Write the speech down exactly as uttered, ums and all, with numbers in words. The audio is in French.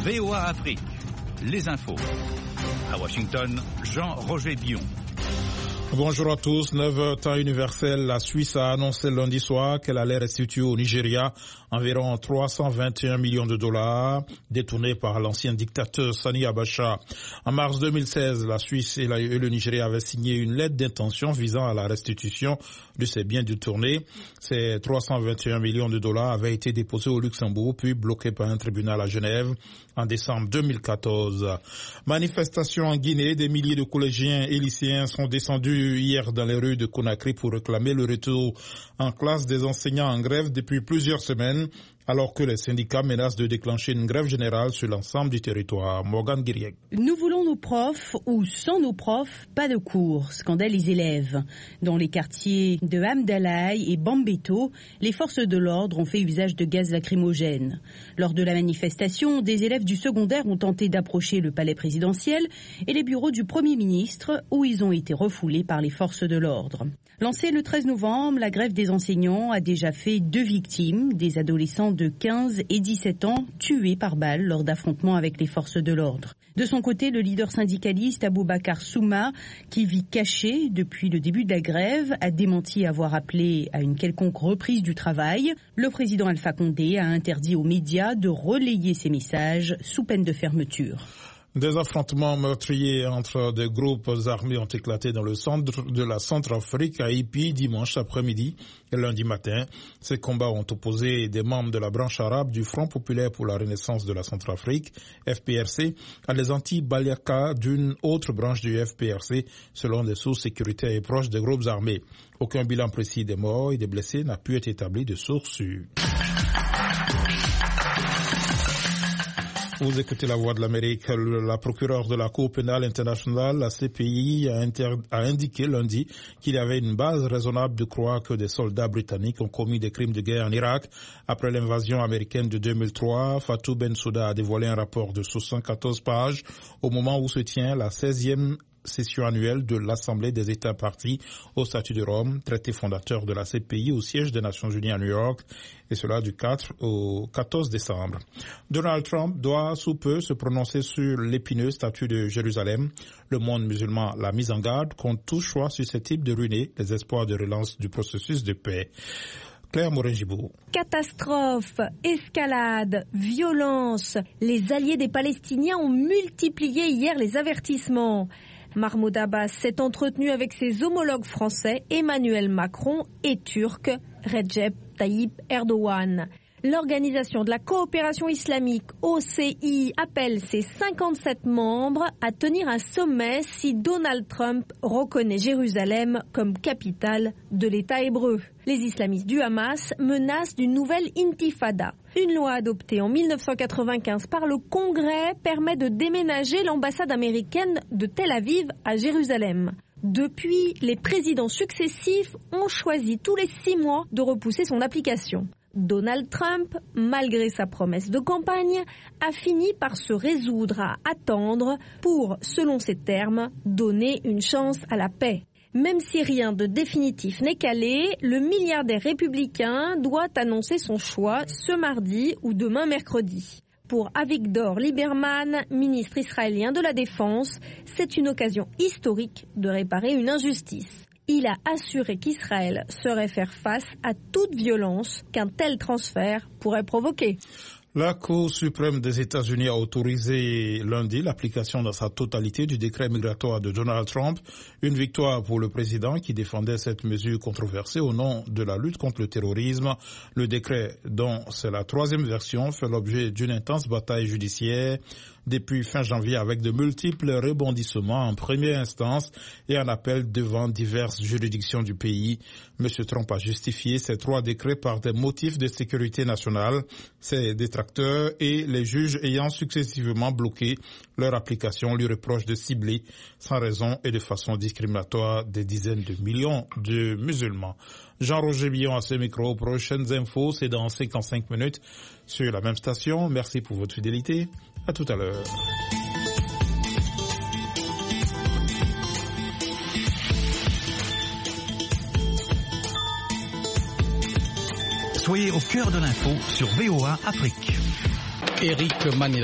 V O A Afrique, les infos. À Washington, Jean-Roger Billon. Bonjour à tous. neuf heures temps universel, la Suisse a annoncé lundi soir qu'elle allait restituer au Nigeria environ trois cent vingt et un millions de dollars détournés par l'ancien dictateur Sani Abacha. En mars deux mille seize, la Suisse et, la, et le Nigeria avaient signé une lettre d'intention visant à la restitution de ces biens détournés. Ces trois cent vingt et un millions de dollars avaient été déposés au Luxembourg puis bloqués par un tribunal à Genève en décembre deux mille quatorze. Manifestation en Guinée, des milliers de collégiens et lycéens sont descendus hier dans les rues de Conakry pour réclamer le retour en classe des enseignants en grève depuis plusieurs semaines, alors que les syndicats menacent de déclencher une grève générale sur l'ensemble du territoire. Morgane Guiriec. Nous voulons nos profs ou sans nos profs, pas de cours, scandalent les élèves. Dans les quartiers de Hamdalaï et Bambeto, les forces de l'ordre ont fait usage de gaz lacrymogène. Lors de la manifestation, des élèves du secondaire ont tenté d'approcher le palais présidentiel et les bureaux du Premier ministre, où ils ont été refoulés par les forces de l'ordre. Lancée le treize novembre, la grève des enseignants a déjà fait deux victimes, des adolescents de quinze et dix-sept ans tués par balle lors d'affrontements avec les forces de l'ordre. De son côté, le leader syndicaliste Aboubacar Souma, qui vit caché depuis le début de la grève, a démenti avoir appelé à une quelconque reprise du travail. Le président Alpha Condé a interdit aux médias de relayer ces messages sous peine de fermeture. Des affrontements meurtriers entre des groupes armés ont éclaté dans le centre de la Centrafrique à Ipi dimanche après-midi et lundi matin. Ces combats ont opposé des membres de la branche arabe du Front populaire pour la renaissance de la Centrafrique, F P R C, à des anti-Baliaka d'une autre branche du F P R C, selon des sources sécuritaires et proches des groupes armés. Aucun bilan précis des morts et des blessés n'a pu être établi de sources sûres. Vous écoutez la voix de l'Amérique. La procureure de la Cour pénale internationale, la C P I, a, inter... a indiqué lundi qu'il y avait une base raisonnable de croire que des soldats britanniques ont commis des crimes de guerre en Irak. Après l'invasion américaine de deux mille trois, Fatou Bensouda a dévoilé un rapport de soixante-quatorze pages au moment où se tient la seizième session annuelle de l'Assemblée des États partis au statut de Rome, traité fondateur de la C P I au siège des Nations Unies à New York, et cela du quatre au quatorze décembre. Donald Trump doit sous peu se prononcer sur l'épineux statut de Jérusalem. Le monde musulman l'a mis en garde contre tout choix susceptible de ruiner les espoirs de relance du processus de paix. Claire Morin-Gibault. Catastrophe, escalade, violence. Les alliés des Palestiniens ont multiplié hier les avertissements. Mahmoud Abbas s'est entretenu avec ses homologues français Emmanuel Macron et turc Recep Tayyip Erdogan. L'Organisation de la coopération islamique, O C I, appelle ses cinquante-sept membres à tenir un sommet si Donald Trump reconnaît Jérusalem comme capitale de l'État hébreu. Les islamistes du Hamas menacent d'une nouvelle intifada. Une loi adoptée en mille neuf cent quatre-vingt-quinze par le Congrès permet de déménager l'ambassade américaine de Tel Aviv à Jérusalem. Depuis, les présidents successifs ont choisi tous les six mois de repousser son application. Donald Trump, malgré sa promesse de campagne, a fini par se résoudre à attendre pour, selon ses termes, donner une chance à la paix. Même si rien de définitif n'est calé, le milliardaire républicain doit annoncer son choix ce mardi ou demain mercredi. Pour Avigdor Lieberman, ministre israélien de la Défense, c'est une occasion historique de réparer une injustice. Il a assuré qu'Israël saurait faire face à toute violence qu'un tel transfert pourrait provoquer. La Cour suprême des États-Unis a autorisé lundi l'application dans sa totalité du décret migratoire de Donald Trump, une victoire pour le président qui défendait cette mesure controversée au nom de la lutte contre le terrorisme. Le décret, dont c'est la troisième version, fait l'objet d'une intense bataille judiciaire depuis fin janvier avec de multiples rebondissements en première instance et en appel devant diverses juridictions du pays. M. Trump a justifié ces trois décrets par des motifs de sécurité nationale. Ses détracteurs et les juges ayant successivement bloqué leur application lui reprochent de cibler sans raison et de façon discriminatoire des dizaines de millions de musulmans. Jean-Roger Billon à ce micro. Prochaines infos, c'est dans cinquante-cinq minutes sur la même station. Merci pour votre fidélité. À tout à l'heure. Soyez au cœur de l'info sur V O A Afrique. Éric Manila.